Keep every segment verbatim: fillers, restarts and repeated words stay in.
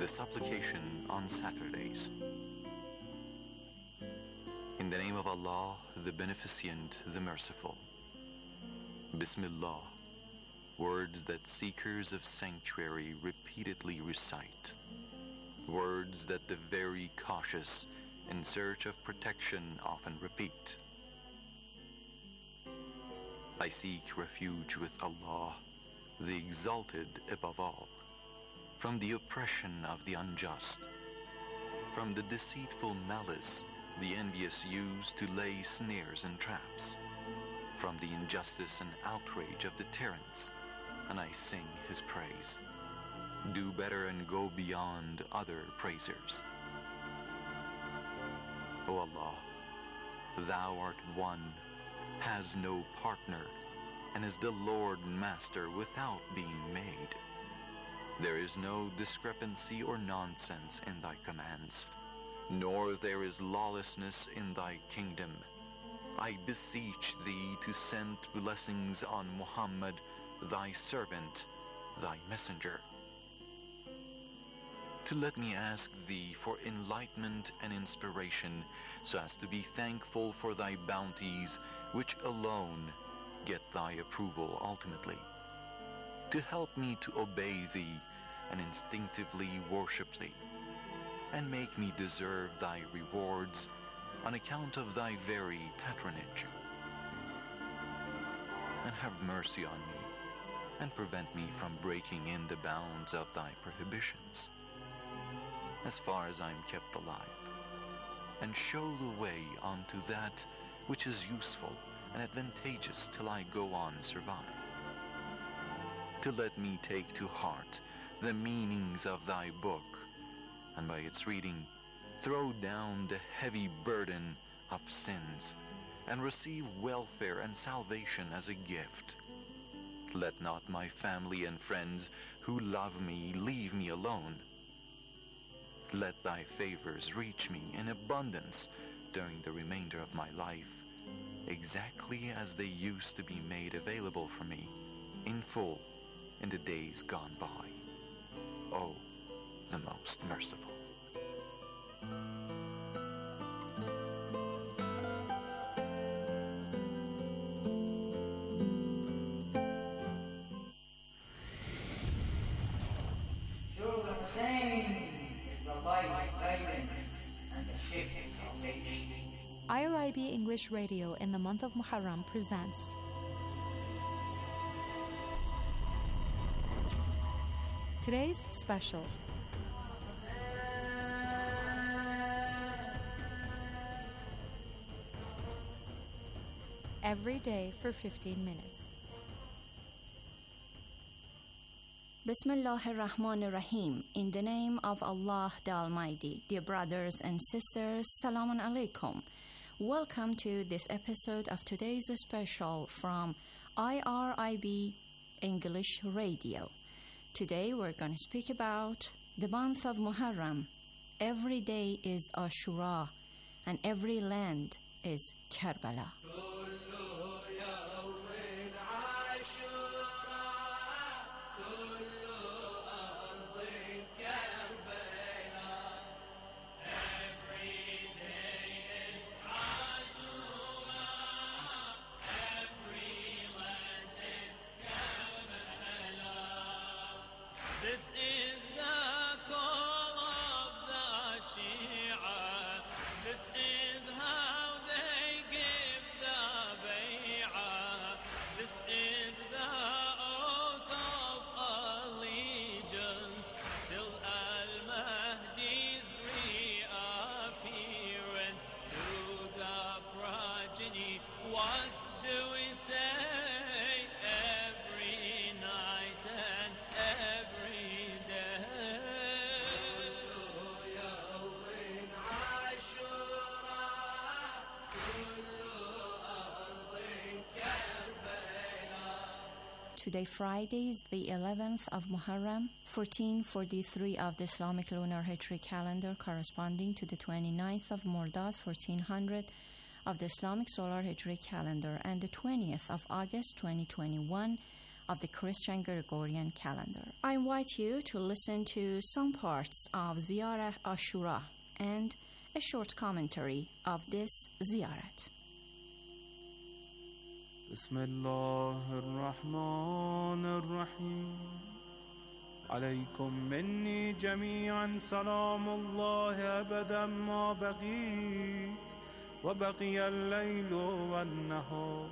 The supplication on Saturdays. In the name of Allah, the Beneficent, the Merciful. Bismillah, words that seekers of sanctuary repeatedly recite. Words that the very cautious in search of protection often repeat. I seek refuge with Allah, the Exalted above all, from the oppression of the unjust, from the deceitful malice the envious use to lay snares and traps, from the injustice and outrage of the tyrants, and I sing his praise. Do better and go beyond other praisers. O Allah, Thou art one, has no partner, and is the Lord and Master without being made. There is no discrepancy or nonsense in Thy commands, nor there is lawlessness in Thy kingdom. I beseech Thee to send blessings on Muhammad, Thy servant, Thy messenger. To let me ask Thee for enlightenment and inspiration, so as to be thankful for Thy bounties, which alone get Thy approval ultimately. To help me to obey Thee and instinctively worship Thee, and make me deserve Thy rewards on account of Thy very patronage. And have mercy on me, and prevent me from breaking in the bounds of Thy prohibitions, as far as I am kept alive, and show the way unto that which is useful and advantageous till I go on survive. To let me take to heart the meanings of Thy book, and by its reading throw down the heavy burden of sins, and receive welfare and salvation as a gift. Let not my family and friends who love me leave me alone. Let Thy favors reach me in abundance during the remainder of my life, exactly as they used to be made available for me in full in the days gone by. O, the Most Merciful. Surely Hussein is the light of guidance and the ship of salvation. I R I B English Radio in the month of Muharram presents today's special. Every day for fifteen minutes. Bismillahir Rahmanir Rahim. In the name of Allah the Almighty. Dear brothers and sisters, Salamun Alaikum. Welcome to this episode of today's special from I R I B English Radio. Today we're going to speak about the month of Muharram. Every day is Ashura and every land is Karbala. This is the call of the Shia. This is how they give the bay'ah. This is the oath of allegiance till Al-Mahdi's reappearance to the progeny. What do we say? Every night and every Today, Friday, is the eleventh of Muharram, fourteen forty-three of the Islamic Lunar Hijri calendar, corresponding to the twenty-ninth of Mordad, fourteen hundred of the Islamic Solar Hijri calendar, and the twentieth of August, twenty twenty-one of the Christian Gregorian calendar. I invite you to listen to some parts of Ziyarat Ashura and a short commentary of this ziyarat. بسم الله الرحمن الرحيم عليكم مني جميعا سلام الله أبدا ما بقيت وبقي الليل والنهار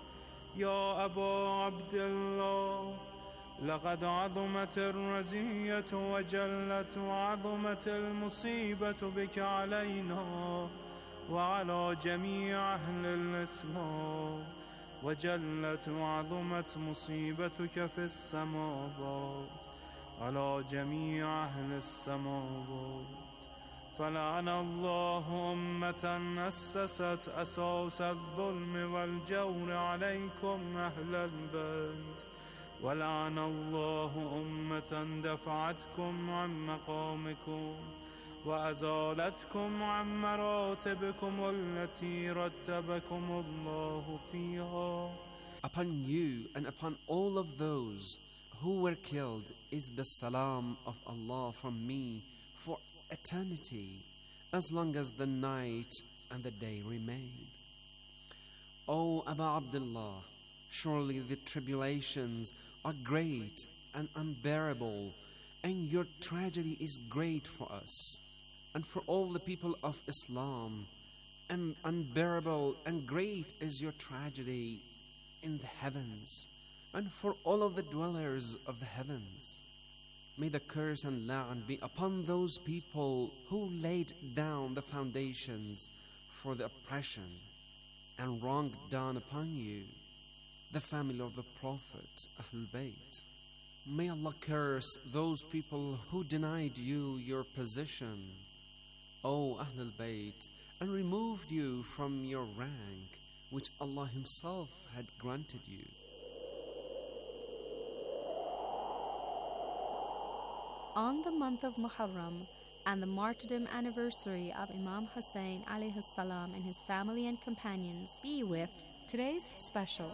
يا أبا عبد الله لقد عظمت الرزية وجلت وعظمت المصيبة بك علينا وعلى جميع أهل الإسلام وجلت وعظمت مصيبتك في السماوات على جميع أهل السماوات فلعن الله أمة أسست أساس الظلم والجور عليكم أهل البيت ولعن الله أمة دفعتكم عن مقامكم وأزالتكم عن مراتبكم التي رتبكم الله فيها. Upon you and upon all of those who were killed is the salam of Allah from me for eternity, as long as the night and the day remain. O Abu Abdullah, surely the tribulations are great and unbearable, and your tragedy is great for us and for all the people of Islam, and unbearable and great is your tragedy in the heavens and for all of the dwellers of the heavens. May the curse and la'an be upon those people who laid down the foundations for the oppression and wrong done upon you, the family of the Prophet, Ahlul Bayt. May Allah curse those people who denied you your position, O Ahlul Bayt, and removed you from your rank, which Allah Himself had granted you. On the month of Muharram and the martyrdom anniversary of Imam Hussein alayhi salam and his family and companions, be with today's special.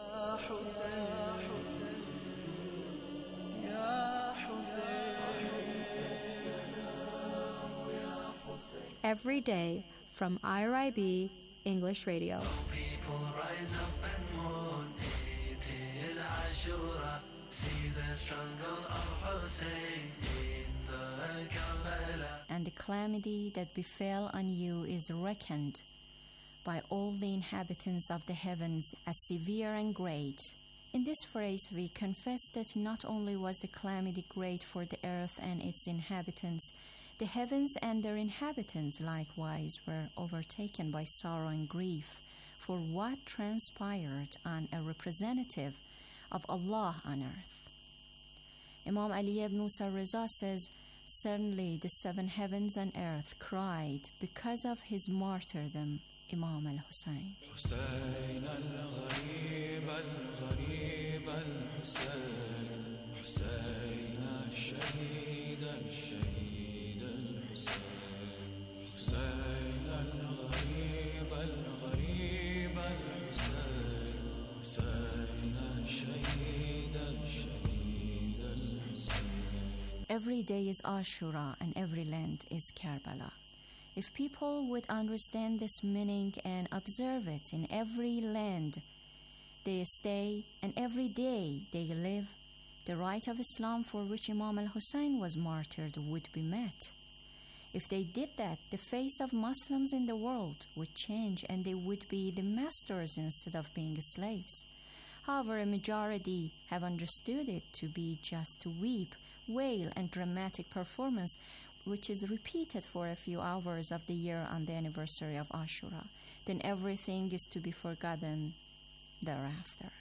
Every day from I R I B English Radio. People rise up and mourn, it is Ashura, see the struggle of Hussein in the Karbala. And the calamity that befell on you is reckoned by all the inhabitants of the heavens as severe and great. In this phrase we confess that not only was the calamity great for the earth and its inhabitants, the heavens and their inhabitants likewise were overtaken by sorrow and grief for what transpired on a representative of Allah on earth. Imam Ali ibn Musa Reza says, certainly the seven heavens and earth cried because of his martyrdom, Imam al-Hussein. حسين الغريب الغريب الحسين حسين الشهيد الشهيد الحسين حسين الغريب الغريب الحسين حسين الشهيد الشهيد الحسين. Every day is Ashura and every land is Karbala. If people would understand this meaning and observe it in every land they stay and every day they live, the right of Islam for which Imam al-Hussein was martyred would be met. If they did that, the face of Muslims in the world would change and they would be the masters instead of being slaves. However, a majority have understood it to be just to weep, wail, and dramatic performance, which is repeated for a few hours of the year on the anniversary of Ashura. Then everything is to be forgotten thereafter.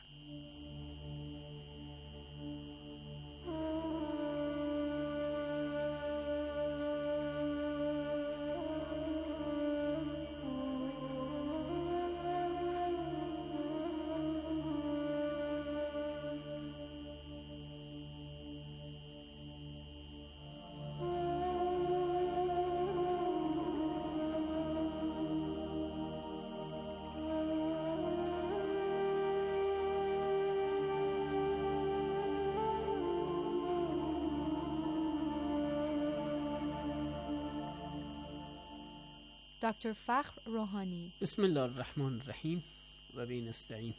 Doctor Fakhr Rouhani. Bismillah ar-Rahman ar-Rahim. Wa bihi nasta'in.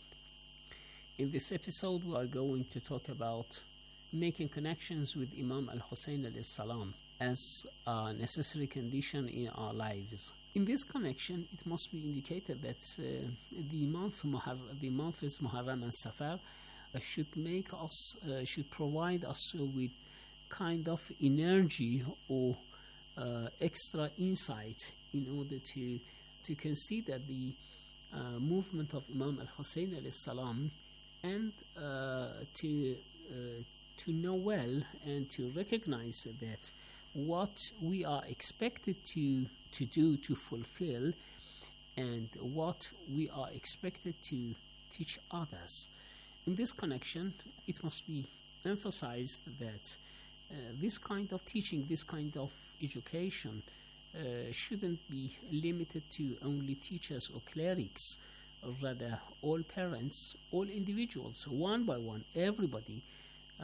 In this episode, we are going to talk about making connections with Imam al-Hussein alayhi salam as a necessary condition in our lives. In this connection, it must be indicated that uh, the month Muharram, the months Muharram and Safar uh, should make us, uh, should provide us uh, with kind of energy or uh, extra insight in order to to consider the uh, movement of Imam al-Hussein alayhi salam and uh, to uh, to know well and to recognize that what we are expected to to do to fulfill and what we are expected to teach others. In this connection, it must be emphasized that uh, this kind of teaching, this kind of education uh, shouldn't be limited to only teachers or clerics, or rather all parents, all individuals, one by one, everybody uh,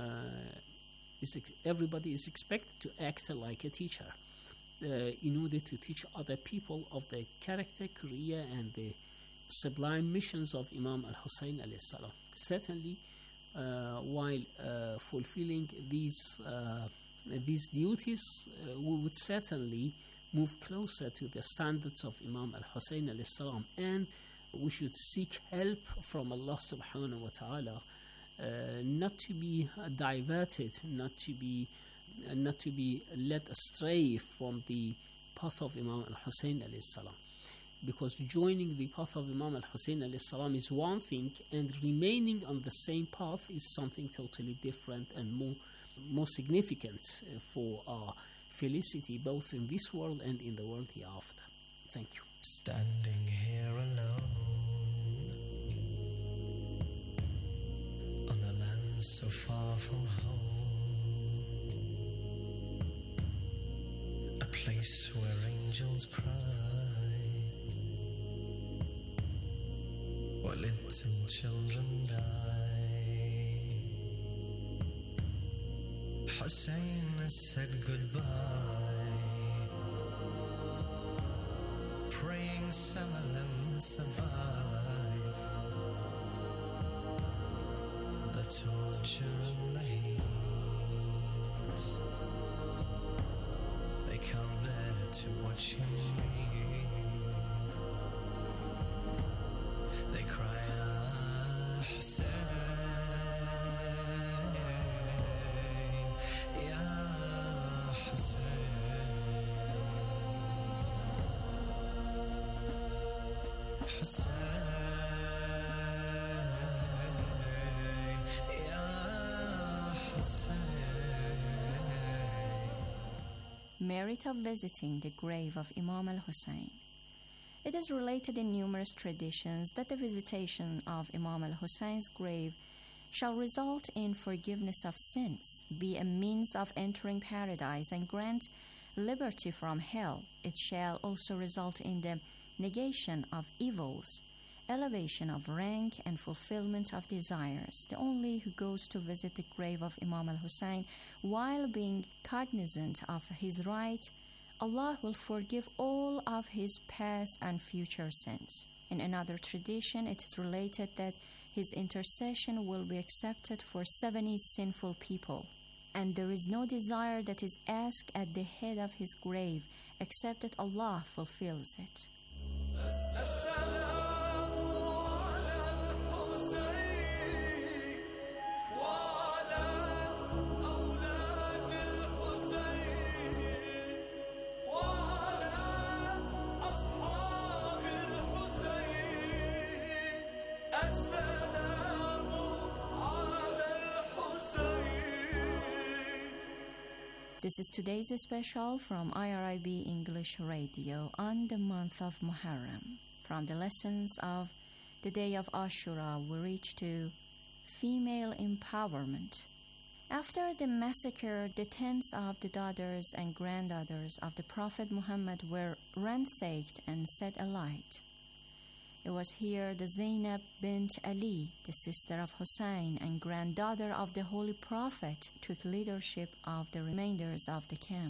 is ex- everybody is expected to act like a teacher uh, in order to teach other people of the character, career, and the sublime missions of Imam al-Hussein alayhi salam. Certainly, uh, while uh, fulfilling these uh, these duties, uh, we would certainly move closer to the standards of Imam al-Hussein alayhi salam, and we should seek help from Allah subhanahu wa ta'ala uh, not to be uh, diverted, not to be uh, not to be led astray from the path of Imam al-Hussein alayhi salam. Because joining the path of Imam al-Hussein alayhi salam is one thing, and remaining on the same path is something totally different and more more significant uh, for our felicity both in this world and in the world hereafter. Thank you. Standing here alone on a land so far from home, a place where angels cry while little children die. Hussein has said goodbye, praying some of them survive the torture and the heat. They can't bear to watch him leave. They cry, Ah, Hussein, Ya Hussein. Hussein, Ya Hussein. Merit of visiting the grave of Imam al-Hussein. It is related in numerous traditions that the visitation of Imam al-Hussein's grave shall result in forgiveness of sins, be a means of entering paradise, and grant liberty from hell. It shall also result in the negation of evils, elevation of rank, and fulfillment of desires. The only who goes to visit the grave of Imam al-Hussein while being cognizant of his right, Allah will forgive all of his past and future sins. In another tradition, it is related that his intercession will be accepted for seventy sinful people, and there is no desire that is asked at the head of his grave except that Allah fulfills it. This is today's special from I R I B English Radio on the month of Muharram. From the lessons of the day of Ashura, we reach to female empowerment. After the massacre, the tents of the daughters and granddaughters of the Prophet Muhammad were ransacked and set alight. It was here that Zainab bint Ali, the sister of Hussein and granddaughter of the Holy Prophet, took leadership of the remainders of the camp.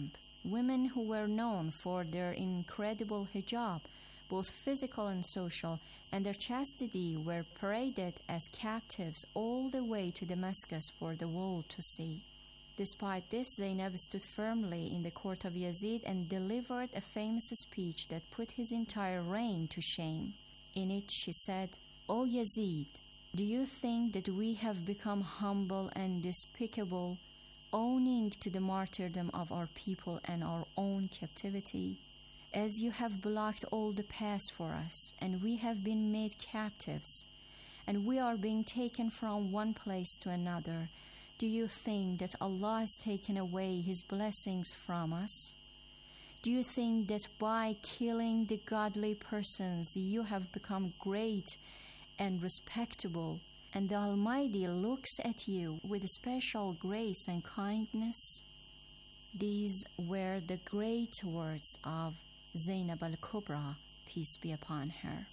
women who were known for their incredible hijab, both physical and social, and their chastity were paraded as captives all the way to Damascus for the world to see. Despite this, Zainab stood firmly in the court of Yazid and delivered a famous speech that put his entire reign to shame. In it she said, "O Yazid, do you think that we have become humble and despicable, owning to the martyrdom of our people and our own captivity? As you have blocked all the paths for us, and we have been made captives, and we are being taken from one place to another, do you think that Allah has taken away His blessings from us? Do you think that by killing the godly persons you have become great and respectable, and the Almighty looks at you with special grace and kindness?" These were the great words of Zainab al-Kubra, peace be upon her.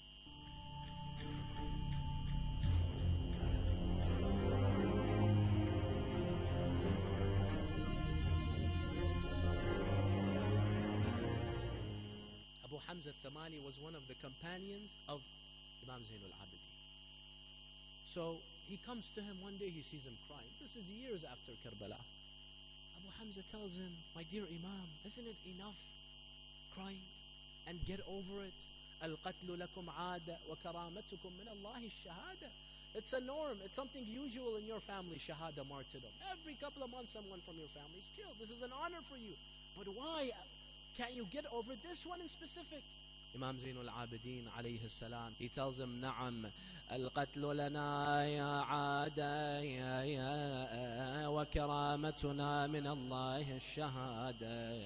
Abu Hamza al-Thamani was one of the companions of Imam Zain al-Abidin. So he comes to him one day, he sees him crying. This is years after Karbala. Abu Hamza tells him, "My dear Imam, isn't it enough crying? And get over it. Al-qatlu lakum aada wa karamatukum min Allahi shahada." It's a norm. It's something usual in your family, shahada, martyrdom. Every couple of months someone from your family is killed. This is an honor for you. But why can't you get over this one in specific? Imam Zain al-Abidin alayhi salam, he tells him, "Na'am, al-qatlu lana ya aada ya wa karamatuna min Allah ash-shahada.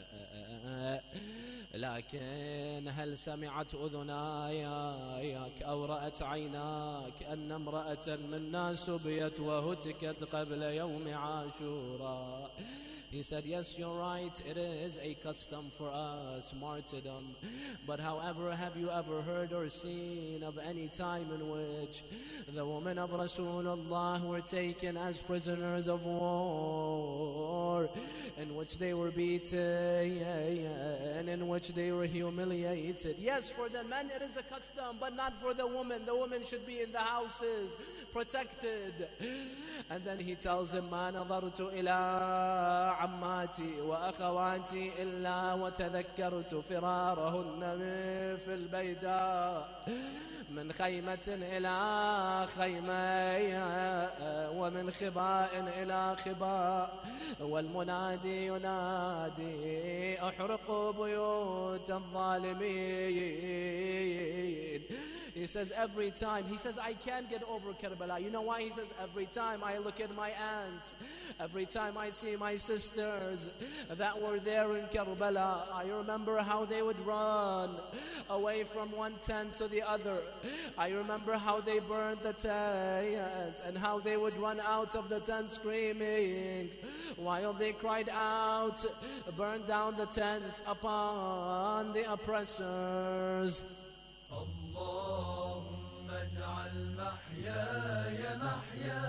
لكن هل سمعت أذناك أو رأت عيناك أن امرأة منا سبيت وهتكت قبل يوم عاشوراء." He said, "Yes, you're right. It is a custom for us, martyrdom. But however, have you ever heard or seen of any time in which the women of Rasulullah were taken as prisoners of war, in which they were beaten, and in which they were humiliated? Yes, for the men it is a custom, but not for the women. The women should be in the houses, protected." And then he tells him, "Ma nadartu ila عماتي وأخواتي إلا وتذكرت فرارهن في البيداء من خيمة إلى خيمة ومن خباء إلى خباء والمنادي ينادي أحرقوا بيوت الظالمين." He says every time, he says, "I can't get over Karbala." You know why? He says, "Every time I look at my aunt, every time I see my sisters that were there in Karbala, I remember how they would run away from one tent to the other. I remember how they burned the tent and how they would run out of the tent screaming while they cried out, 'Burn down the tent upon the oppressors.'" اللهم اجعل محياي محيا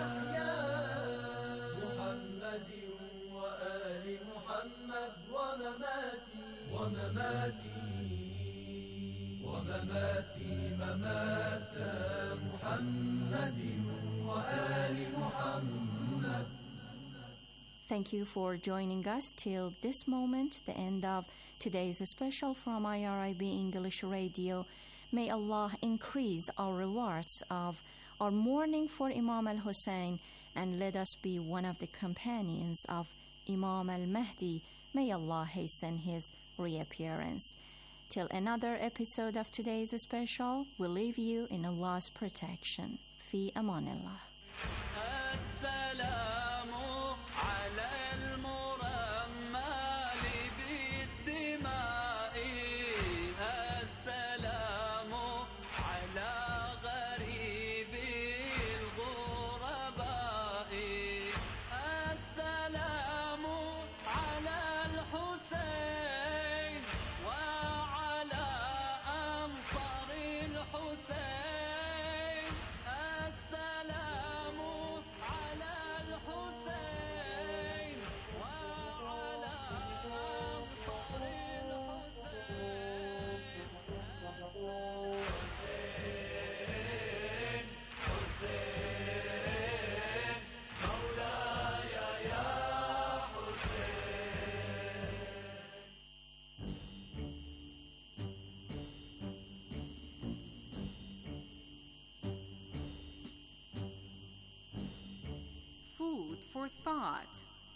محمد وآل محمد ومماتي ومماتي ومماتي ممات محمد وآل محمد. Thank you for joining us till this moment, the end of today's special from I R I B English Radio. May Allah increase our rewards of our mourning for Imam al-Hussein, and let us be one of the companions of Imam al-Mahdi. May Allah hasten his reappearance. Till another episode of today's special, we leave you in Allah's protection. Fi amanillah. السلام على الحسين food for thought.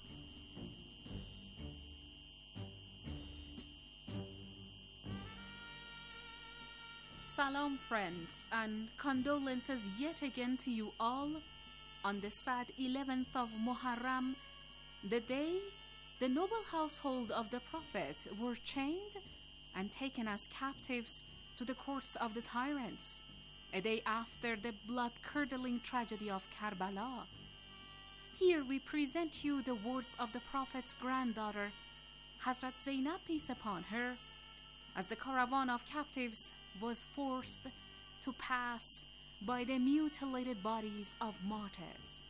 Salam, friends, and condolences yet again to you all on the sad eleventh of Muharram, the day the noble household of the Prophet were chained and taken as captives to the courts of the tyrants, a day after the blood-curdling tragedy of Karbala. Here we present you the words of the Prophet's granddaughter, Hazrat Zainab, peace upon her, as the caravan of captives was forced to pass by the mutilated bodies of martyrs.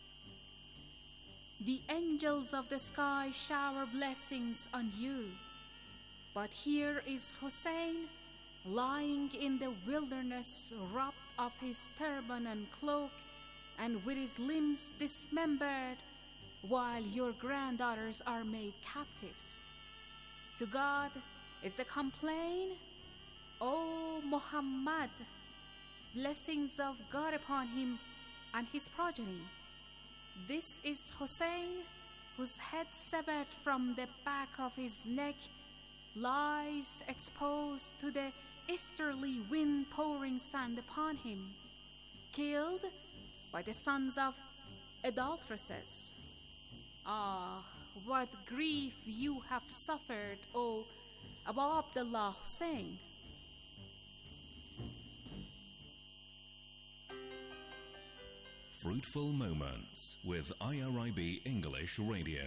The angels of the sky shower blessings on you, but here is Hussein lying in the wilderness, robbed of his turban and cloak, and with his limbs dismembered, while your granddaughters are made captives. To God is the complaint, O Muhammad, blessings of God upon him and his progeny. This is Hussein, whose head severed from the back of his neck lies exposed to the easterly wind pouring sand upon him, killed by the sons of adulteresses. Ah, what grief you have suffered, O Abu Abdullah Hussein. Fruitful Moments with I R I B English Radio.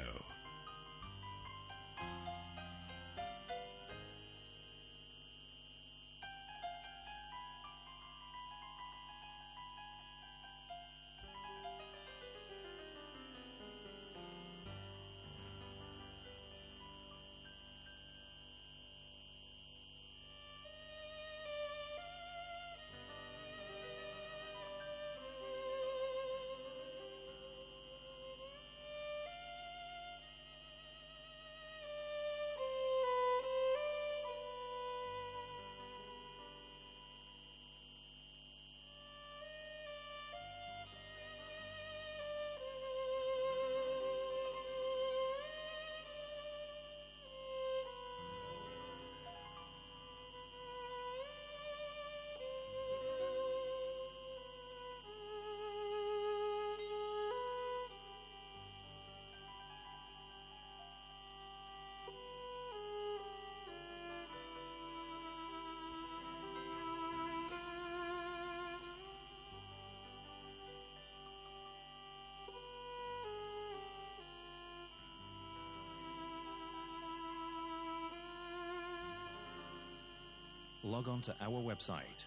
Log on to our website,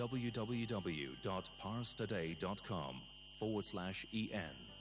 www.parstoday.com forward slash en.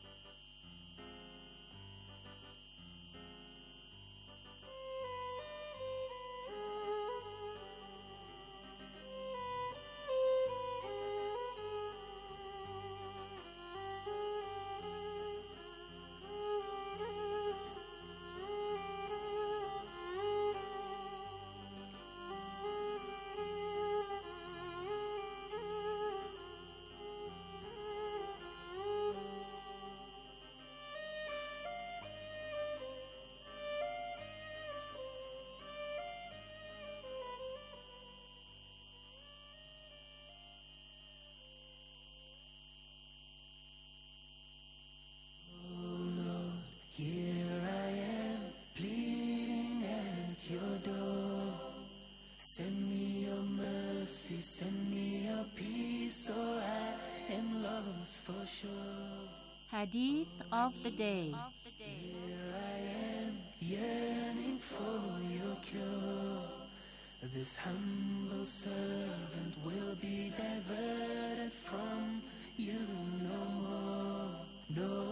Send me your mercy, send me your peace, or I am lost for sure. Hadith of the day. Here I am, yearning for your cure. This humble servant will be diverted from you no more, no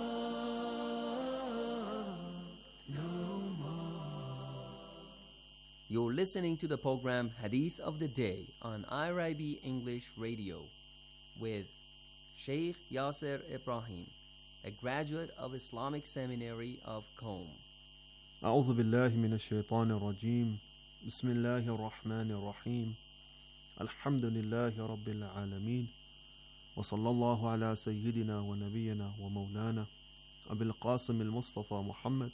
more, no more. You're listening to the program Hadith of the Day on I R I B English Radio with Sheikh Yasser Ibrahim, a graduate of Islamic Seminary of Qom. أعوذ بالله من الشيطان الرجيم بسم الله الرحمن الرحيم الحمد لله رب العالمين وصلى الله على سيدنا ونبينا ومولانا أبي القاسم المصطفى محمد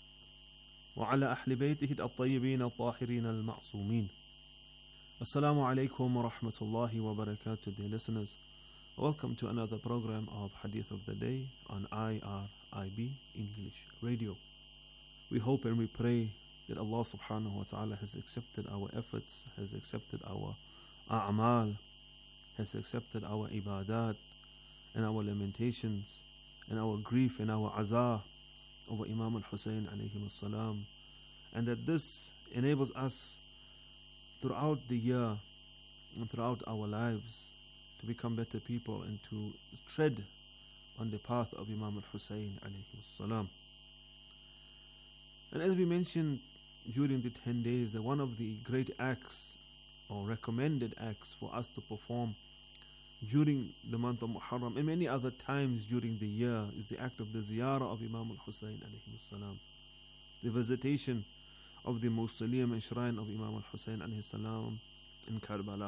وعلى أهل بيته الطيبين الطاهرين المعصومين. Assalamu alaikum wa rahmatullahi wa barakatuh, dear listeners. Welcome to another program of Hadith of the Day on I R I B English Radio. We hope and we pray that Allah subhanahu wa ta'ala has accepted our efforts, has accepted our a'mal, has accepted our ibadat and our lamentations and our grief and our azah over Imam al-Hussein alayhi salam, and that this enables us throughout the year and throughout our lives to become better people and to tread on the path of Imam al-Hussein alayhi salam. And as we mentioned during the ten days, that one of the great acts or recommended acts for us to perform during the month of Muharram and many other times during the year is the act of the ziyarah of Imam al-Hussein alayhi salam, the visitation of the mausoleum and shrine of Imam al-Hussein alayhi salam in Karbala.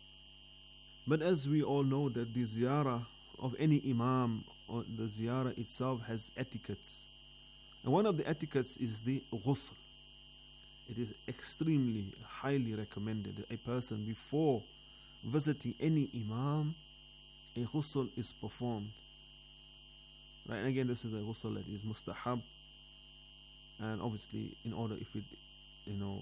But as we all know that the ziyarah of any imam or the ziyarah itself has etiquettes, and one of the etiquettes is the ghusl. It is extremely highly recommended that a person before visiting any imam, a ghusl is performed. Right, and again, this is a ghusl that is mustahab, and obviously, in order if it, you know,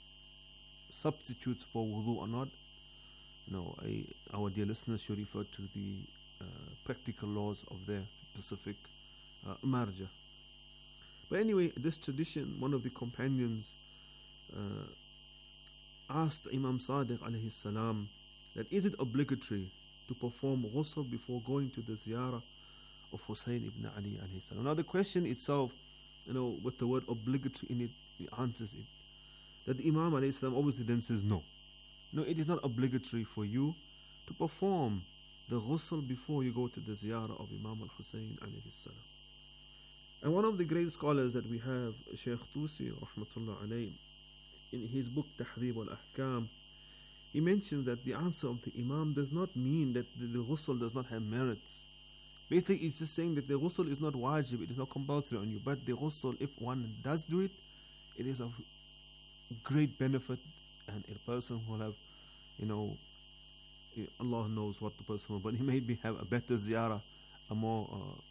substitutes for wudu or not, you know, a, our dear listeners should refer to the uh, practical laws of their specific uh, marja. But anyway, this tradition, one of the companions uh, asked Imam Sadiq alayhi salam that is it obligatory to perform ghusl before going to the ziyarah of Hussein ibn Ali alayhi salam. Now the question itself, you know, with the word obligatory in it, it answers it. That the Imam alayhi salam obviously then says no. No, it is not obligatory for you to perform the ghusl before you go to the ziyarah of Imam al-Hussein alayhi salam. And one of the great scholars that we have, Shaykh Tusi rahmatullah alayhi, in his book Tahdhib al-Ahkam, he mentions that the answer of the Imam does not mean that the, the ghusl does not have merits. Basically, it's just saying that the ghusl is not wajib, it is not compulsory on you, but the ghusl, if one does do it, it is of great benefit, and a person will have, you know, Allah knows what the person will, but he maybe have a better ziyarah, a more uh,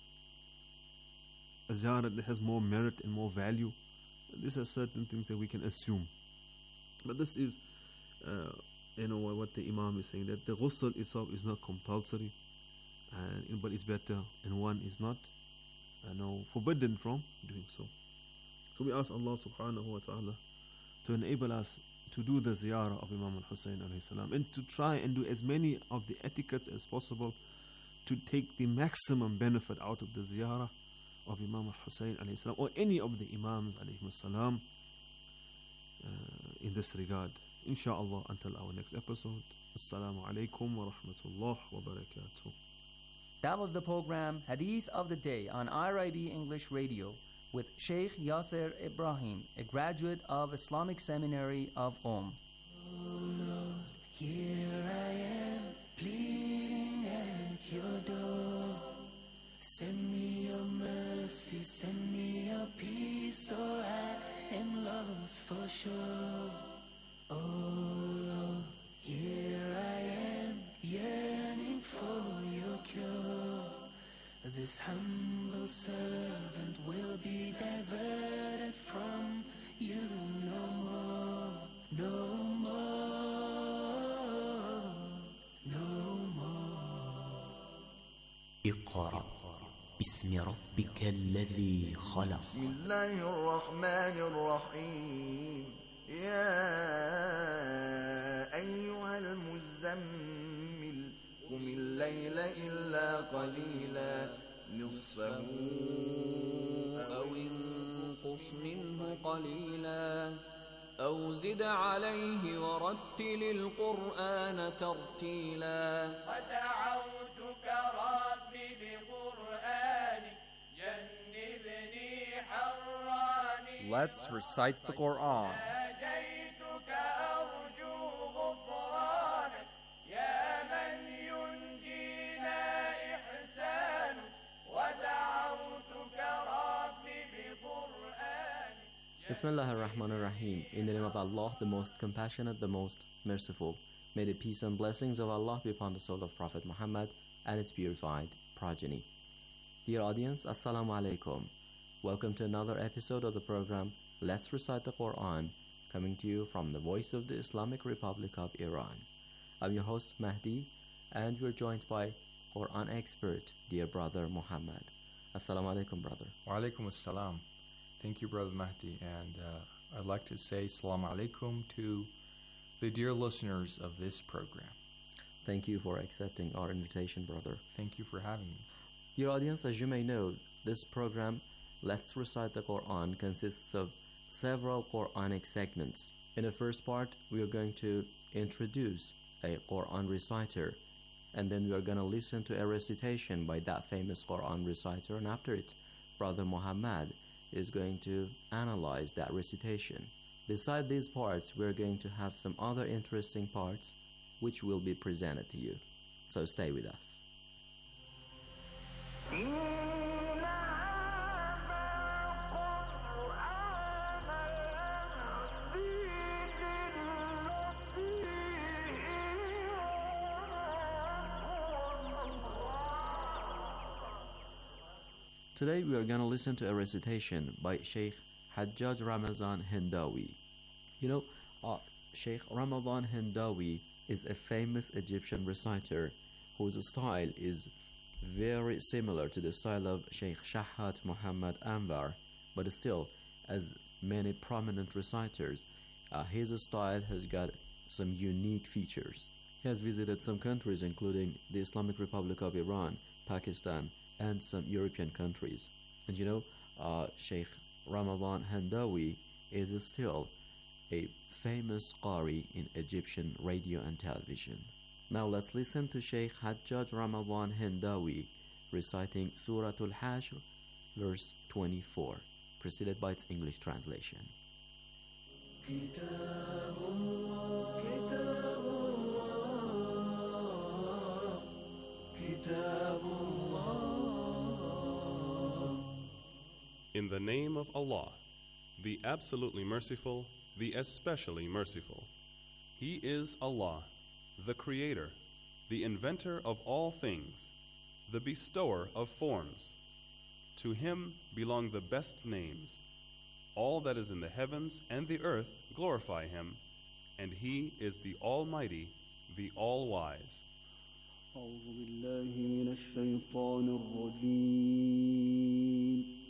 a ziyarah that has more merit and more value. These are certain things that we can assume. But this is, uh, you know, what the Imam is saying, that the ghusl itself is not compulsory, and but it's better, and one is not, you know, forbidden from doing so. So we ask Allah subhanahu wa ta'ala to enable us to do the ziyarah of Imam al-Hussein alayhi salam, and to try and do as many of the etiquettes as possible to take the maximum benefit out of the ziyarah of Imam al-Hussein alayhi salam, or any of the Imams alayhi salam, uh, in this regard. Insha'Allah, until our next episode. Assalamu alaikum wa rahmatullah wa barakatuh. That was the program Hadith of the Day on I R I B English Radio with Sheikh Yasser Ibrahim, a graduate of Islamic Seminary of Qom. Oh Lord, here I am, pleading at your door. Send me your mercy, send me your peace, or I am lost for sure. Oh Lord, here I am, yearning for your cure. This humble servant will be diverted from you no more, no more, no more. اقرأ باسم ربك الذي خلق. بسم الله الرحمن الرحيم. يا أيها المزمل قم الليل إلا قليلا نصفه أو انقص منه قليلا أو زد عليه ورتل القرآن ترتيلا ودعوتك ربي بقرآنك جنبني حراني. Let's recite the Quran. ناجيتك أرجو غفرانك يا من ينجينا إحسانك ودعوتك Bismillah ar-Rahman ar-Rahim. In the name of Allah, the most compassionate, the most merciful. May the peace and blessings of Allah be upon the soul of Prophet Muhammad and its purified progeny. Dear audience, Assalamu alaikum. Welcome to another episode of the program Let's Recite the Quran, coming to you from the voice of the Islamic Republic of Iran. I'm your host Mahdi, and we're joined by Quran expert, dear brother Muhammad. Assalamu alaikum, brother. Wa alaikum assalam. Thank you, brother Mahdi, and uh, I'd like to say assalamu alaikum to the dear listeners of this program. Thank you for accepting our invitation, brother. Thank you for having me. Dear audience, as you may know, this program, Let's Recite the Quran, consists of several Quranic segments. In the first part, we are going to introduce a Quran reciter, and then we are going to listen to a recitation by that famous Quran reciter, and after it, brother Muhammad is going to analyze that recitation. Beside these parts, we're going to have some other interesting parts which will be presented to you. So stay with us. Today we are going to listen to a recitation by Sheikh Hajjaj Ramazan Hindawi. You know, uh, Sheikh Ramadan Hindawi is a famous Egyptian reciter whose style is very similar to the style of Sheikh Shahat Muhammad Anwar, but still, as many prominent reciters, uh, his style has got some unique features. He has visited some countries including the Islamic Republic of Iran, Pakistan, and some European countries. And you know, uh, Sheikh Ramadan Hindawi is still a famous Qari in Egyptian radio and television. Now let's listen to Sheikh Hajjaj Ramadan Hindawi reciting Surah Al-Hashr, verse twenty-four, preceded by its English translation. In the name of Allah, the absolutely merciful, the especially merciful. He is Allah, the Creator, the inventor of all things, the bestower of forms. To Him belong the best names. All that is in the heavens and the earth glorify Him, and He is the Almighty, the All-Wise. أعوذ بالله من الشيطان الرجيم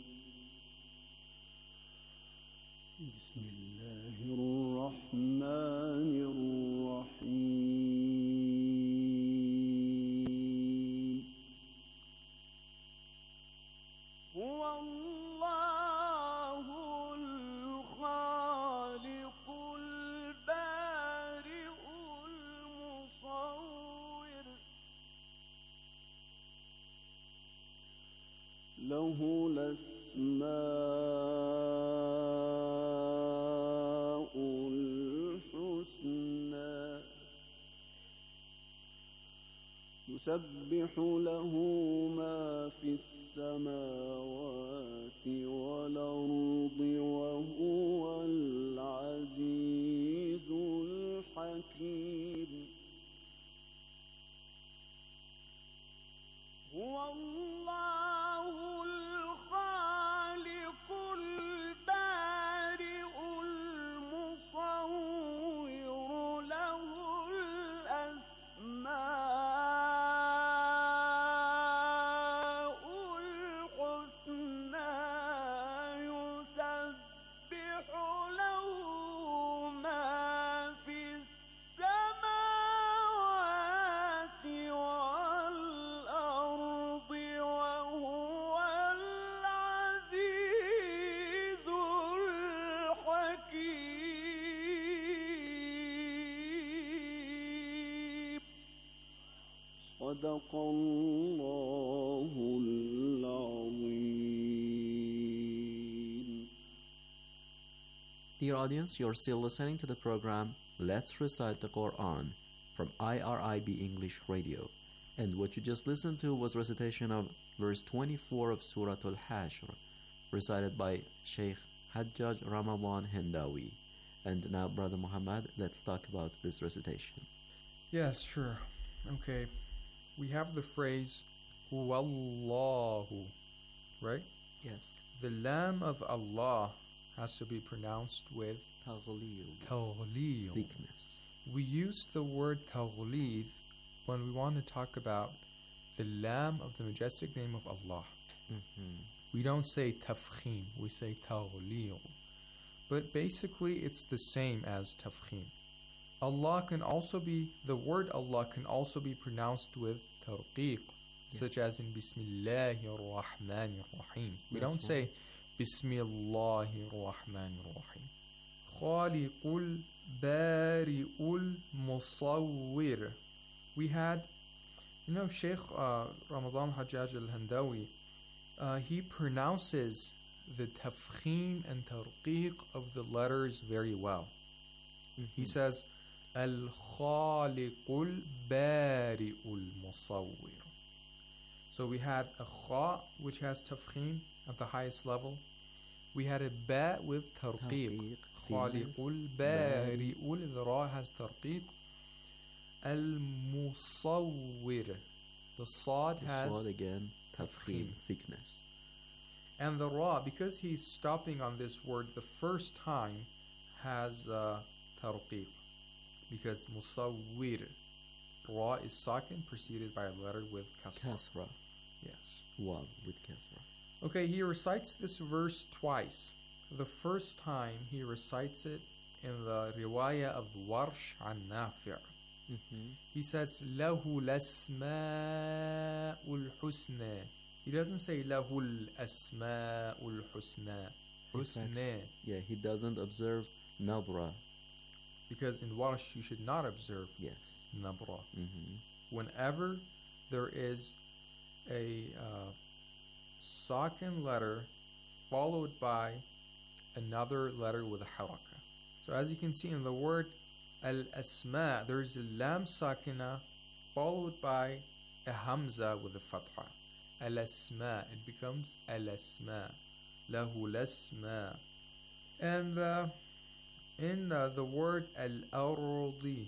بسم الله الرحمن الرحيم هو الله الخالق البارئ المصور له الأسماء الحسنى يسبح له ما في السماوات والأرض وهو العزيز الحكيم هو الله الخالق البارئ المصور له الأسماء الحسنى يسبح له ما في السماوات والأرض وهو العزيز الحكيم صدق الله العظيم. Dear audience, you're still listening to the program Let's Recite the Quran from I R I B English Radio. And what you just listened to was recitation of verse twenty-four of Surah Al-Hashr, recited by Sheikh Hajjaj Ramadan Hindawi. And now, Brother Muhammad, let's talk about this recitation. Yes, sure. Okay. We have the phrase Huwallahu, right? Yes. The Lam of Allah has to be pronounced with Taghleel. Taghleel. Thickness. We use the word Taghleel when we want to talk about the Lam of the majestic name of Allah. Mm-hmm. We don't say Tafkhim, we say Taghleel. But basically it's the same as Tafkhim. Allah can also be, the word Allah can also be pronounced with Tarqiq, yes. Such as in Bismillahir Rahmanir Rahim. We don't say Bismillahir Rahmanir Rahim. Khaliqul Bari'ul Musawwir. We had, you know, Sheikh uh, Ramadan Hajjaj al-Hindawi, uh, he pronounces the tafkhim and tarqiq of the letters very well. Mm-hmm. He says, Al-Khaliqul Bari'ul Musawwir. So we had a kha, which has tafkhim at the highest level. We had a ba with tarqiq. Khaliqul Bari'ul, the ra has tarqiq. Al-Musawwir. The sad has sad again, tafkhim, thickness. And the ra, because he's stopping on this word the first time, has uh, tarqiq. Because musawwir, ra is sakin preceded by a letter with kasra. Kasra. Yes. Waw with kasra. Okay, he recites this verse twice. The first time he recites it in the riwayah of Warsh an Nafi'. Mm-hmm. He says, Lahu lasma'ul husna. He doesn't say Lahul asma'ul husna. Husna. Yeah, he doesn't observe nabra. Because in Warsh you should not observe yes. nabra. Mm-hmm. Whenever there is a uh, sakin letter followed by another letter with a haraka. So as you can see in the word al-asma, there is a lam sakina followed by a hamza with a fatha. Al-asma, it becomes al-asma. Lahu lasma. And uh, in uh, the word al-ardi,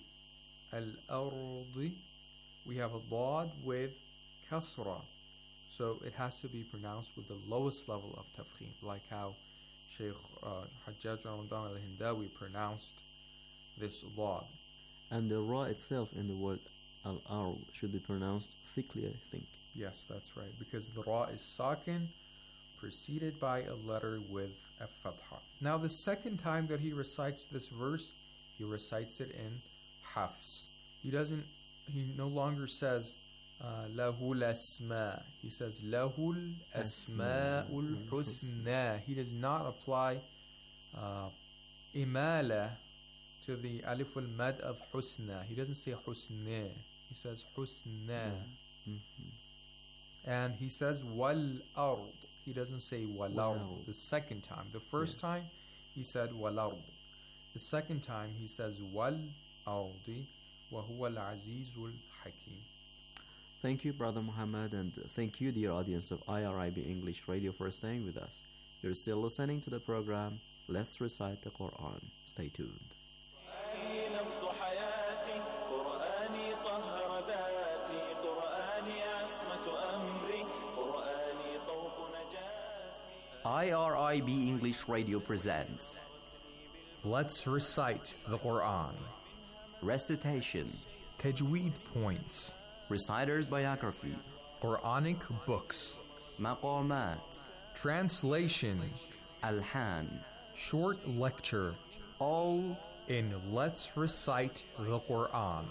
al-ardi, we have a dad with kasra. So it has to be pronounced with the lowest level of tafkhim, like how Shaykh uh, Hajjaj Ramadan al-Hindawi pronounced this dad. And the ra itself in the word al-ard should be pronounced thickly, I think. Yes, that's right, because the ra is sakin preceded by a letter with a fatha. Now the second time that he recites this verse, he recites it in hafs. He doesn't, he no longer says Lahul asma. He says Lahul asma'ul husna. He does not apply uh, imala to the alif al mad of husna. He doesn't say husna. He says husna. Mm-hmm. And he says wal ard. He doesn't say wal ard the second time. The first yes. time he said wal ard. The second time he says wal ardi wa huwa al azizul hakim. Thank you, Brother Muhammad, and thank you, dear audience of I R I B English Radio, for staying with us. You're still listening to the program Let's Recite the Quran. Stay tuned. I R I B English Radio presents Let's Recite the Quran. Recitation. Tajweed points. Reciter's biography. Quranic books. Maqamat. Translation. Alhan. Short lecture. All in Let's Recite the Quran.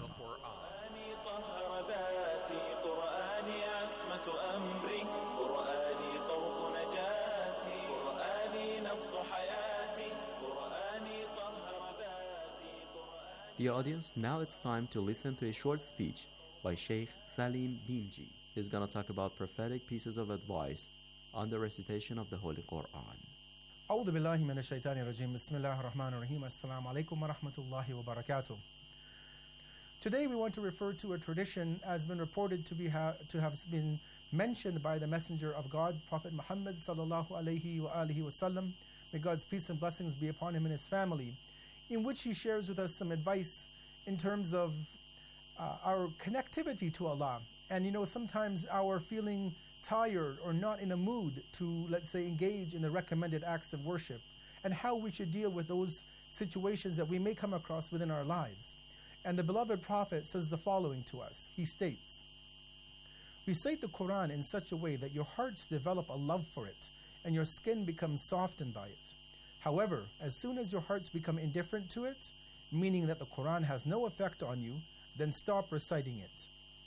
Dear audience, now it's time to listen to a short speech by Sheikh Salim Bimji. He's going to talk about prophetic pieces of advice on the recitation of the Holy Quran. أعوذ بالله من الشيطان الرجيم بسم الله الرحمن الرحيم السلام عليكم ورحمة الله وبركاته. Today we want to refer to a tradition as been reported to be ha- to have been mentioned by the Messenger of God, Prophet Muhammad sallallahu alaihi wa alihi wasallam, may God's peace and blessings be upon him and his family, in which he shares with us some advice in terms of uh, our connectivity to Allah. And you know, sometimes our feeling tired or not in a mood to, let's say, engage in the recommended acts of worship, and how we should deal with those situations that we may come across within our lives. And the beloved Prophet says the following to us. He states, "Recite the Quran in such a way that your hearts develop a love for it and your skin becomes softened by it. However, as soon as your hearts become indifferent to it, meaning that the Quran has no effect on you, then stop reciting it."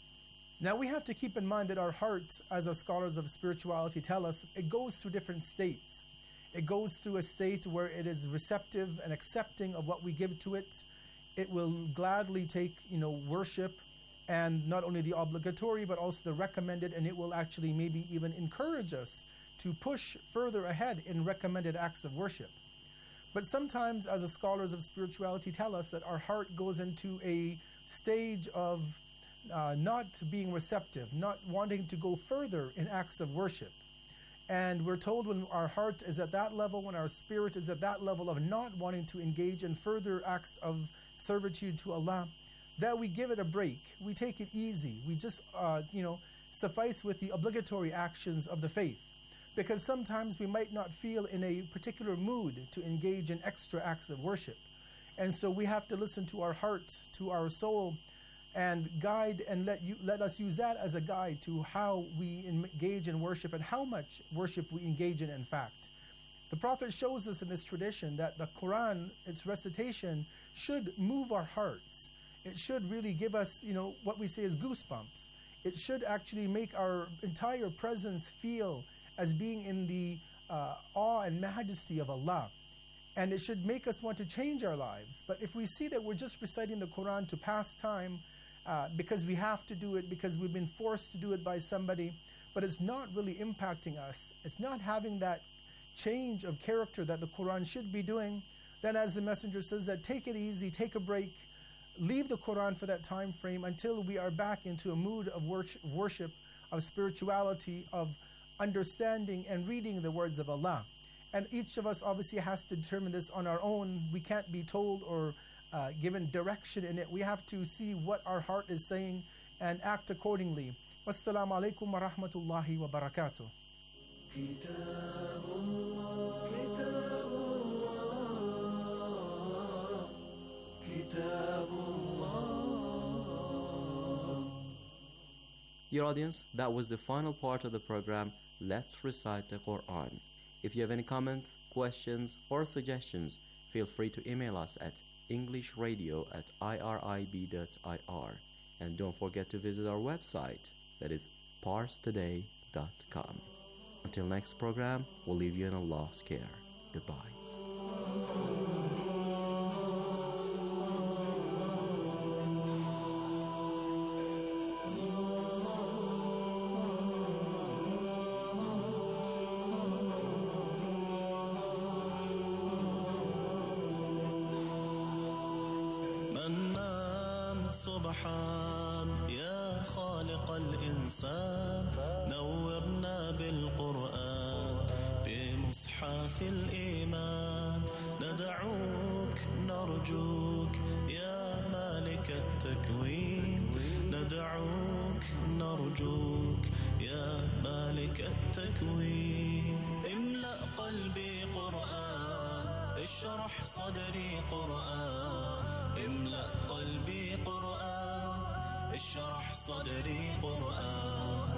Now we have to keep in mind that our hearts, as our scholars of spirituality tell us, it goes through different states. It goes through a state where it is receptive and accepting of what we give to it. It will gladly take, you know, worship, and not only the obligatory but also the recommended, and it will actually maybe even encourage us to push further ahead in recommended acts of worship. But sometimes, as the scholars of spirituality tell us, that our heart goes into a stage of uh, not being receptive, not wanting to go further in acts of worship. And we're told when our heart is at that level, when our spirit is at that level of not wanting to engage in further acts of servitude to Allah, that we give it a break. We take it easy. We just, uh, you know, suffice with the obligatory actions of the faith. Because sometimes we might not feel in a particular mood to engage in extra acts of worship. And so we have to listen to our heart, to our soul, and guide and let you let us use that as a guide to how we engage in worship and how much worship we engage in, in fact. The Prophet shows us in this tradition that the Quran, its recitation, should move our hearts. It should really give us, you know, what we say is goosebumps. It should actually make our entire presence feel as being in the uh, awe and majesty of Allah. And it should make us want to change our lives. But if we see that we're just reciting the Quran to pass time, uh, because we have to do it, because we've been forced to do it by somebody, but it's not really impacting us, it's not having that change of character that the Quran should be doing, then as the Messenger says, that take it easy, take a break, leave the Quran for that time frame until we are back into a mood of worship, of spirituality, of understanding and reading the words of Allah. And each of us obviously has to determine this on our own. We can't be told or uh, given direction in it. We have to see what our heart is saying and act accordingly. Wassalamu alaikum wa rahmatullahi wa barakatuh. Dear audience, that was the final part of the program, Let's Recite the Quran. If you have any comments, questions, or suggestions, feel free to email us at englishradio at irib dot i r. And don't forget to visit our website, that is pars today dot com. Until next program, we'll leave you in Allah's care. Goodbye. سبحان يا خالق الإنسان نورنا بالقرآن بمصحف الإيمان ندعوك نرجوك يا مالك التكوين ندعوك نرجوك يا مالك التكوين املأ قلبي قرآن اشرح صدري قرآن املأ قلبي قرآن اشرح صدري قرآن.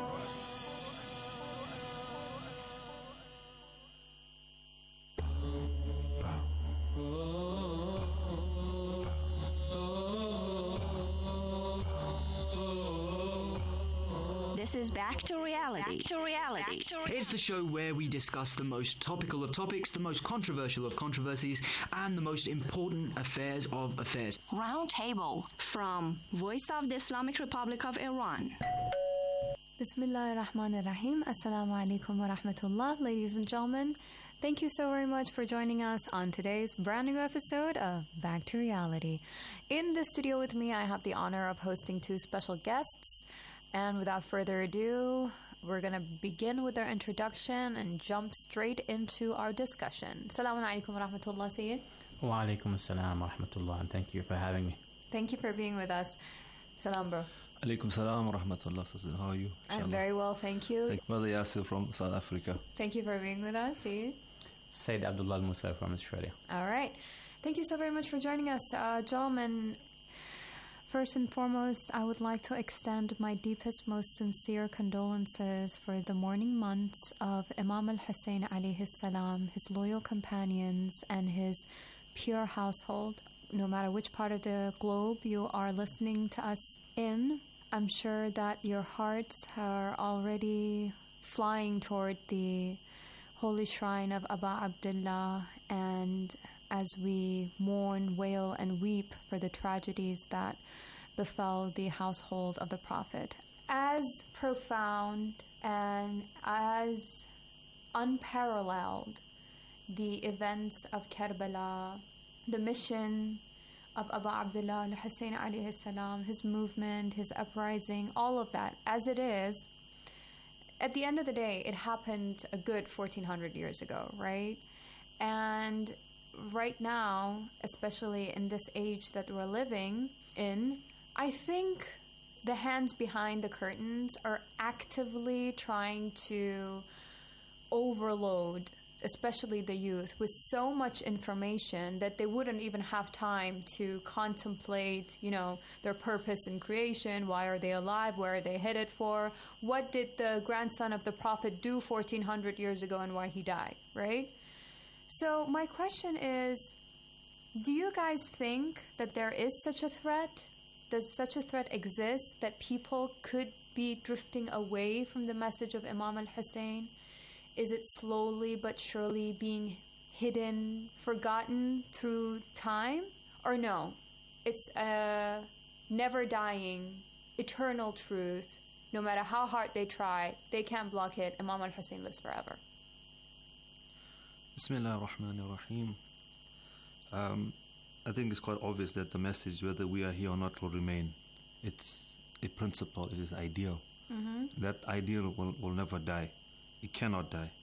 This is Back to Reality. Back to Reality. It's the show where we discuss the most topical of topics, the most controversial of controversies, and the most important affairs of affairs. Roundtable from Voice of the Islamic Republic of Iran. Bismillah ar-Rahman ar-Rahim. Assalamu alaikum wa rahmatullah. Ladies and gentlemen, thank you so very much for joining us on today's brand new episode of Back to Reality. In the studio with me, I have the honor of hosting two special guests. And without further ado, we're going to begin with our introduction and jump straight into our discussion. Assalamu alaikum wa rahmatullah, Sayyid. Wa alaikum assalam wa rahmatullah, and thank you for having me. Thank you for being with us. Salam, bro. Alaikum salam wa rahmatullah, sister. How are you? I'm very well, thank you. Thank Brother Yasir from South Africa. Thank you for being with us, Sayyid. Sayyid Abdullah Musa from Australia. All right. Thank you so very much for joining us. Uh, gentlemen, first and foremost, I would like to extend my deepest, most sincere condolences for the mourning months of Imam al-Hussein alayhi salam, his loyal companions, and his pure household. No matter which part of the globe you are listening to us in, I'm sure that your hearts are already flying toward the holy shrine of Aba Abdullah, and as we mourn, wail, and weep for the tragedies that befell the household of the Prophet. As profound and as unparalleled the events of Karbala, the mission of Abu Abdullah al-Hussein alayhi salam, his movement, his uprising, all of that, as it is, at the end of the day, it happened a good fourteen hundred years ago, right? And right now, especially in this age that we're living in, I think the hands behind the curtains are actively trying to overload especially the youth, with so much information that they wouldn't even have time to contemplate, you know, their purpose in creation. Why are they alive? Where are they headed for? What did the grandson of the Prophet do fourteen hundred years ago and why he died, right? So my question is, do you guys think that there is such a threat? Does such a threat exist that people could be drifting away from the message of Imam al-Hussein? Is it slowly but surely being hidden, forgotten through time? Or no, it's a never-dying, eternal truth. No matter how hard they try, they can't block it. Imam al-Hussein lives forever. Bismillah ar-Rahman ar-Rahim. Um, I think it's quite obvious that the message, whether we are here or not, will remain. It's a principle, it is ideal. Mm-hmm. That ideal will, will never die. It cannot die.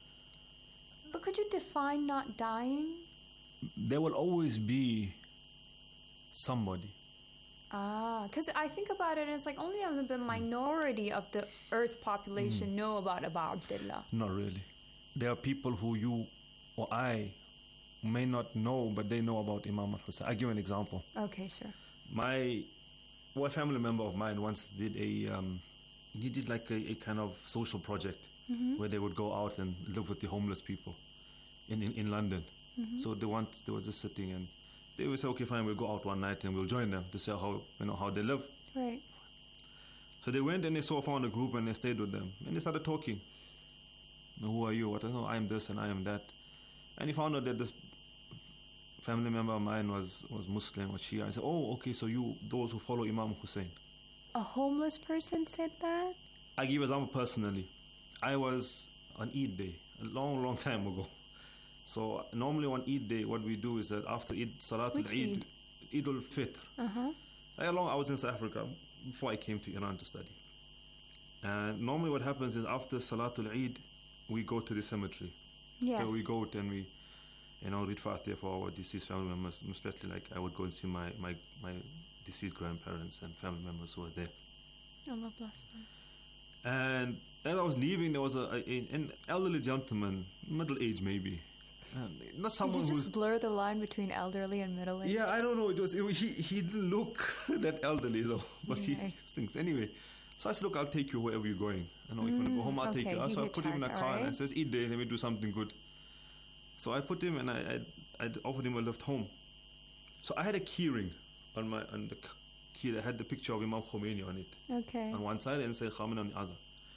But could you define not dying? There will always be somebody. Ah, because I think about it and it's like only the minority of the earth population mm. know about Abu Abdullah. Not really. There are people who you or I may not know, but they know about Imam al-Hussein. I'll give you an example. Okay, sure. My well, a family member of mine once did a, um, he did like a, a kind of social project mm-hmm. where they would go out and live with the homeless people in, in, in London. Mm-hmm. So they want, they were just sitting and they would say, okay, fine, we'll go out one night and we'll join them to see how, you know, how they live. Right. So they went and they saw, found a group and they stayed with them. And they started talking. Who are you? What? I know, I am this and I am that. And he found out that this family member of mine was, was Muslim, was Shia. I said, oh, okay, so you, those who follow Imam Hussein. A homeless person said that? I give an example personally. I was on Eid Day, a long, long time ago. So normally on Eid Day, what we do is that after Eid, Salatul Eid, Eid al-Fitr. Uh-huh. Like long, I was in South Africa before I came to Iran to study. And normally what happens is after Salatul Eid, we go to the cemetery. Yes. So we go and we, you know, read Fatiha for our deceased family members. Especially like I would go and see my, my, my deceased grandparents and family members who were there. Allah bless them. And as I was leaving, there was a, a an elderly gentleman, middle age maybe. And not someone Did you just who, blur the line between elderly and middle age? Yeah, I don't know. It was it, he he didn't look that elderly though, but Okay. he thinks anyway. So I said, look, I'll take you wherever you're going. I know if you want to go home, I'll take okay, you. he So I put him in a hitchhiked, car and I alright. says, eat there, let me do something good. So I put him and I I, I offered him a lift home. So I had a key ring on my on the key that had the picture of Imam Khomeini on it. Okay. On one side and Sayyid Khamenei on the other.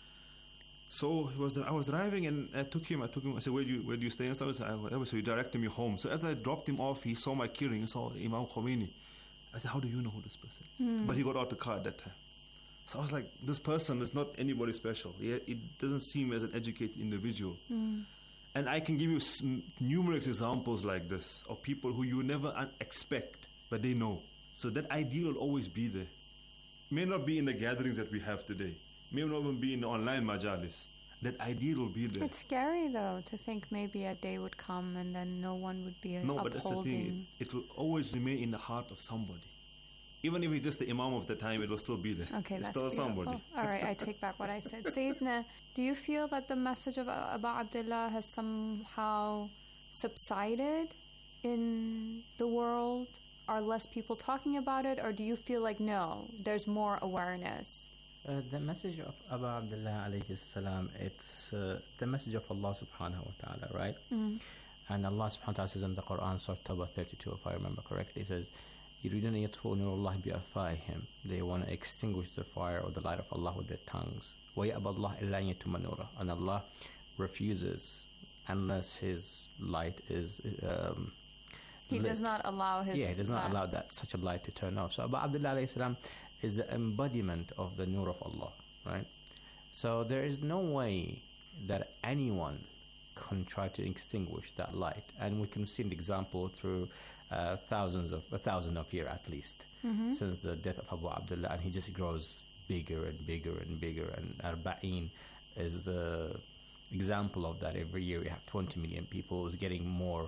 So he was. I was driving and I took him. I took him. I said, "Where do you where do you stay?" And so I said, "I- So he directed me home. So as I dropped him off, he saw my keyring. He saw Imam Khomeini. I said, "How do you know who this person?" is?" Hmm. But he got out the car at that time. So I was like, "This person is not anybody special. Yeah, it doesn't seem as an educated individual." Hmm. And I can give you s- m- numerous examples like this of people who you never un- expect, but they know. So that ideal will always be there. May not be in the gatherings that we have today. Maybe not even be in the online majalis. That ideal will be there. It's scary though to think maybe a day would come and then no one would be No, upholding. but that's the thing. It, it will always remain in the heart of somebody. Even if it's just the imam of the time, it will still be there. Okay, it's that's still beautiful. somebody. All right, I take back what I said. Sayyidina, do you feel that the message of Abu Abdullah has somehow subsided in the world? Are less people talking about it? Or do you feel like, no, there's more awareness? Uh, the message of Abu Abdullah alayhi salam, it's uh, the message of Allah subhanahu wa ta'ala, right? Mm. And Allah subhanahu wa ta'ala says in the Quran, Surah Tawbah thirty-two, if I remember correctly, it says, يُرِيدُونَ يَطْفُوا نُورَ اللَّهِ بِأَفْوَاهِهِمْ. They want to extinguish the fire or the light of Allah with their tongues. وَيَأْبَى اللَّهُ إِلَّا أَن يُتِمَّ نُورَهُ. And Allah refuses unless His light is um, He lit. does not allow His... Yeah, He does not light. allow that such a light to turn off. So Abu Abdullah alayhi salam is the embodiment of the nur of Allah, right? So there is no way that anyone can try to extinguish that light. And we can see an example through uh, thousands of, a thousand of years at least, Mhm. since the death of Abu Abdullah, and he just grows bigger and bigger and bigger. And Arba'in is the example of that. Every year we have twenty million people is getting more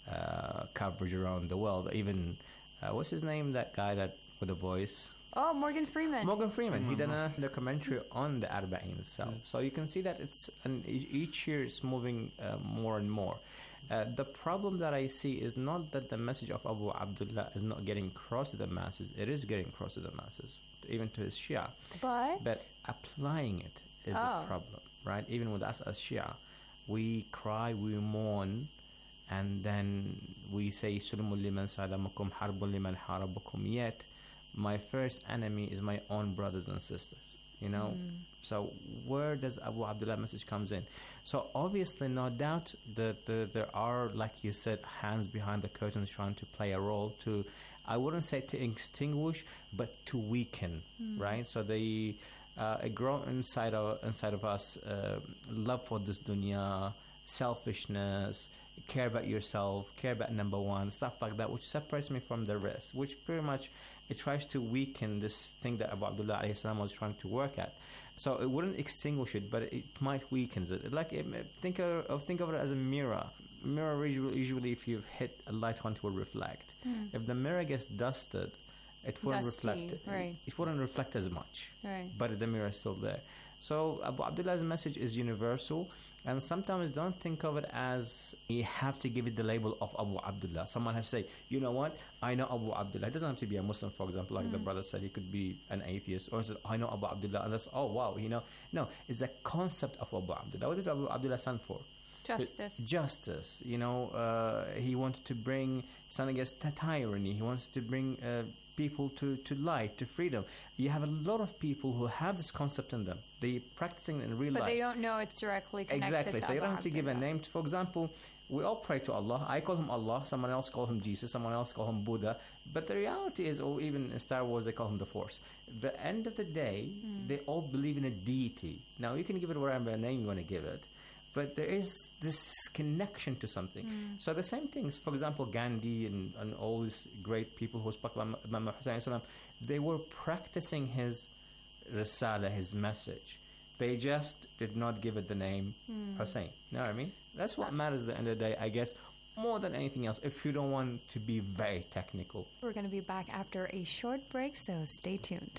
uh, coverage around the world. Even, uh, what's his name, that guy that with a voice? Oh, Morgan Freeman. Morgan Freeman. He done a documentary on the Arba'in itself. So you can see that it's and each- each year it's moving uh, more and more. Uh, the problem that I see is not that the message of Abu Abdullah is not getting across to the masses. It is getting across to the masses, even to his Shia. But? But applying it is Oh. the problem, right? Even with us as Shia, we cry, we mourn, and then we say, "Sulmun liman salamakum, harbun liman harabakum." Yet, my first enemy is my own brothers and sisters. You know, Mm. so where does Abu Abdullah message comes in? So obviously, no doubt that the, there are, like you said, hands behind the curtains trying to play a role to, I wouldn't say to extinguish, but to weaken, Mm. right? So they uh, grow inside of inside of us uh, love for this dunya, selfishness, care about yourself, care about number one, stuff like that, which separates me from the rest, which pretty much it tries to weaken this thing that Abu Abdullah alayhi salam was trying to work at. So it wouldn't extinguish it, but it might weaken it. Like it, think of think of it as a mirror. Mirror usually, usually if you've hit a light on, it will reflect. Mm. If the mirror gets dusted, it wouldn't Dusty, reflect. right. It wouldn't reflect as much. Right. But the mirror is still there. So Abu Abdullah's message is universal, and sometimes don't think of it as you have to give it the label of Abu Abdullah. Someone has to say, you know what, I know Abu Abdullah. It doesn't have to be a Muslim, for example, like the Mm. brother said. He could be an atheist, or said, I know Abu Abdullah, and that's, oh wow, you know. No, it's a concept of Abu Abdullah. What did Abu Abdullah stand for? Justice. Justice. You know, uh, he wanted to bring, stand against tyranny. He wants to bring uh, people to, to light, to freedom. You have a lot of people who have this concept in them. They're practicing it in real But life. they don't know it's directly connected Exactly. to So you Abu don't have to give a Abdullah. name. For example, we all pray to Allah. I call him Allah. Someone else call him Jesus. Someone else call him Buddha. But the reality is, or even in Star Wars, they call him the Force. The end of the day, Mm. they all believe in a deity. Now, you can give it whatever name you want to give it. But there is this connection to something. Mm. So the same things, for example, Gandhi and, and all these great people who spoke about Imam Hussein, salam, they were practicing his risala, his message. They just did not give it the name Mm. Hussein. You know what I mean? That's what matters at the end of the day, I guess, more than anything else, if you don't want to be very technical. We're going to be back after a short break, so stay tuned.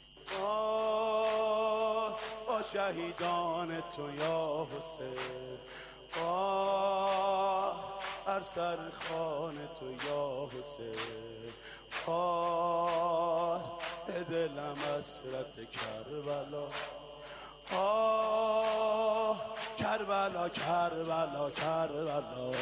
آه آه شهیدان تو یا حسین آه هر سر خان تو یا حسین آه دلم حسرت کربلا آه کربلا کربلا کربلا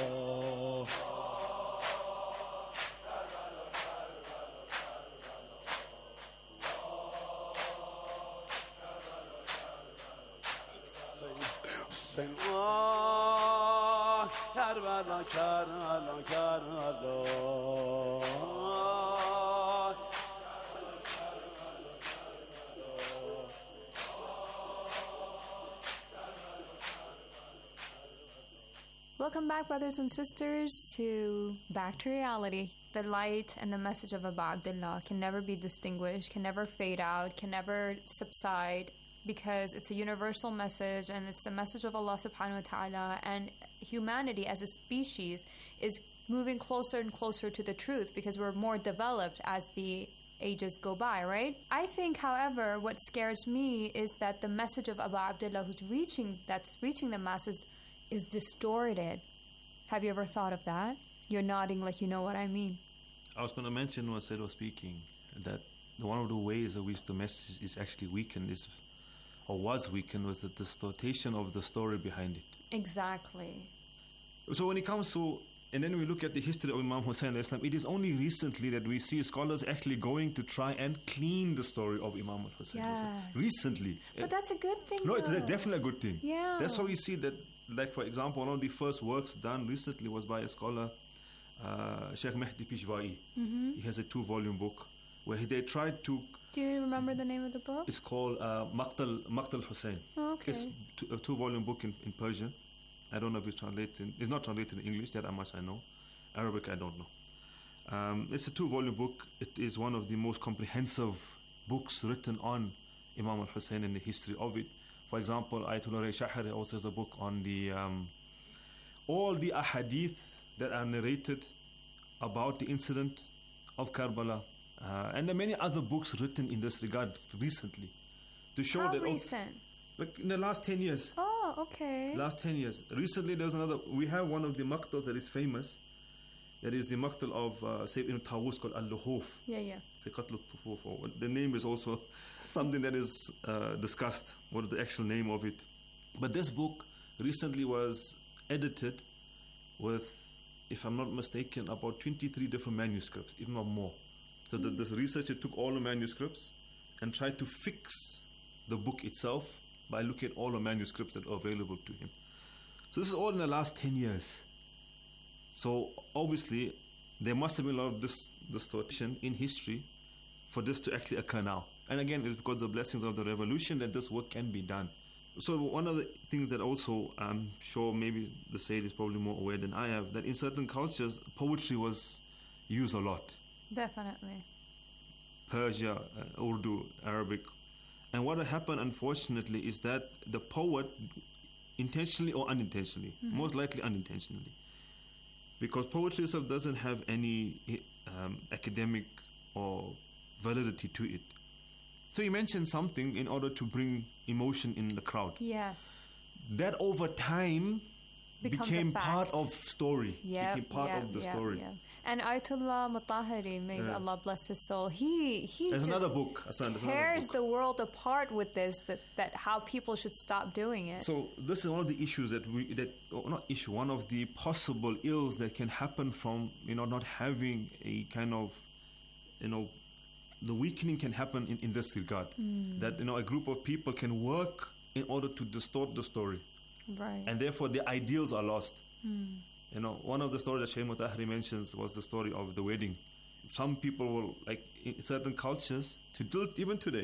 حسین آه کربلا کربلا کربلا Welcome back, brothers and sisters, to Back to Reality. The light and the message of Abu Abdullah can never be distinguished, can never fade out, can never subside. because it's a universal message and it's the message of Allah subhanahu wa ta'ala, and humanity as a species is moving closer and closer to the truth because we're more developed as the ages go by, right? I think, however, what scares me is that the message of Abu Abdullah who's reaching, that's reaching the masses, is distorted. Have you ever thought of that? You're nodding like you know what I mean. I was going to mention when Said was speaking that one of the ways in which the message is actually weakened is, or was weakened, was the distortion of the story behind it. Exactly. So when it comes to, and then we look at the history of Imam Hussein Islam, it is only recently that we see scholars actually going to try and clean the story of Imam Hussein Yes. Islam. Recently. But that's a good thing. No, it's though. definitely a good thing. Yeah. That's how we see that, like for example, one of the first works done recently was by a scholar, uh, Sheikh Mehdi Pishwai. Mhm. He has a two-volume book where he, they tried to, Do you remember the name of the book? it's called uh, Maqtal, Maqtal Hussein. Oh, okay. It's two, a two-volume book in, in Persian. I don't know if it's translated, it's not translated in English, that much I know. Arabic, I don't know. Um, it's a two-volume book. It is one of the most comprehensive books written on Imam al-Hussein and the history of it. For example, Ayatollah Ray Shahari also has a book on the um, all the ahadith that are narrated about the incident of Karbala, uh, and there are many other books written in this regard recently to show How that recent? like in the last ten years. Oh, okay. Last ten years. Recently, there's another. We have one of the maqtals that is famous. That is the maqtal of uh, Sayyid ibn Tawus called Al-Luhuf. Yeah, yeah. The Qatl al-Tufuf. Or the name is also something that is uh, discussed. What is the actual name of it? But this book recently was edited with, if I'm not mistaken, about twenty-three different manuscripts, if not more. So the, this researcher took all the manuscripts and tried to fix the book itself by looking at all the manuscripts that are available to him. So this is all in the last ten years. So obviously, there must have been a lot of dis- distortion in history for this to actually occur now. And again, it's because of the blessings of the revolution that this work can be done. So one of the things that also I'm sure maybe the Sayyid is probably more aware than I am, that in certain cultures, poetry was used a lot. Definitely. Persia, uh, Urdu, Arabic. And what happened, unfortunately, is that the poet, intentionally or unintentionally, Mhm. most likely unintentionally, because poetry itself doesn't have any um, academic or validity to it. So you mentioned something in order to bring emotion in the crowd. Yes. That over time Becomes a became fact. part of story. Yep, became part yep, of the yep, story. yep. And Ayatollah Mutahari, may Yeah. Allah bless his soul, he he There's just another book, Hassan, there's another tears book. the world apart with this, that, that how people should stop doing it. So this is one of the issues that we that or not issue one of the possible ills that can happen from you know not having a kind of you know the weakening can happen in, in this regard. Mm. That you know a group of people can work in order to distort the story, Right. and therefore the ideals are lost. Mm. You know, one of the stories that Shaykh Mutahari mentions was the story of the wedding. Some people will, like in certain cultures, to till even today,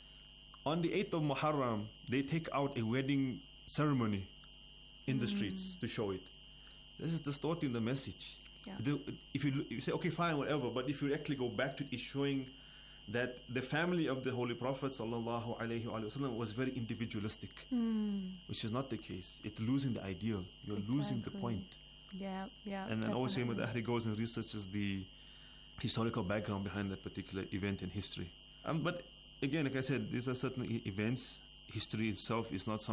on the eighth of Muharram, they take out a wedding ceremony in the Mm. streets to show it. This is distorting the message. Yeah. The- if you, you say, okay, fine, whatever, but if you actually go back to it, it's showing that the family of the Holy Prophet sallallahu alaihi wasallam was very individualistic, Mm. which is not the case. It's losing the ideal. You're losing the Exactly. point. Yeah, yeah. And then always definitely. Mutahari goes and researches the historical background behind that particular event in history. Um, but again, like I said, these are certain e- events. History itself is not something